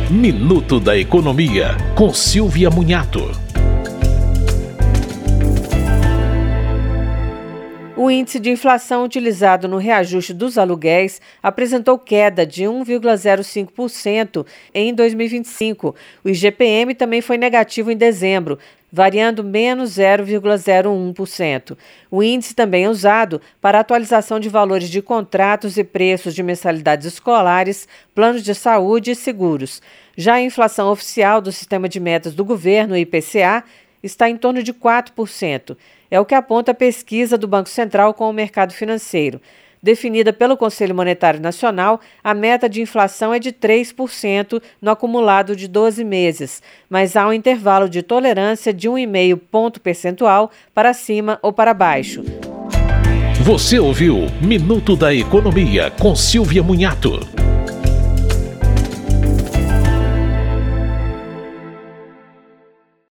Minuto da Economia, com Silvia Munhato. O índice de inflação utilizado no reajuste dos aluguéis apresentou queda de 1,05% em 2025. O IGPM também foi negativo em dezembro, variando menos 0,01%. O índice também é usado para atualização de valores de contratos e preços de mensalidades escolares, planos de saúde e seguros. Já a inflação oficial do Sistema de Metas do Governo, IPCA, está em torno de 4%. É o que aponta a pesquisa do Banco Central com o mercado financeiro. Definida pelo Conselho Monetário Nacional, a meta de inflação é de 3% no acumulado de 12 meses, mas há um intervalo de tolerância de 1,5 ponto percentual para cima ou para baixo. Você ouviu Minuto da Economia com Silvia Munhato.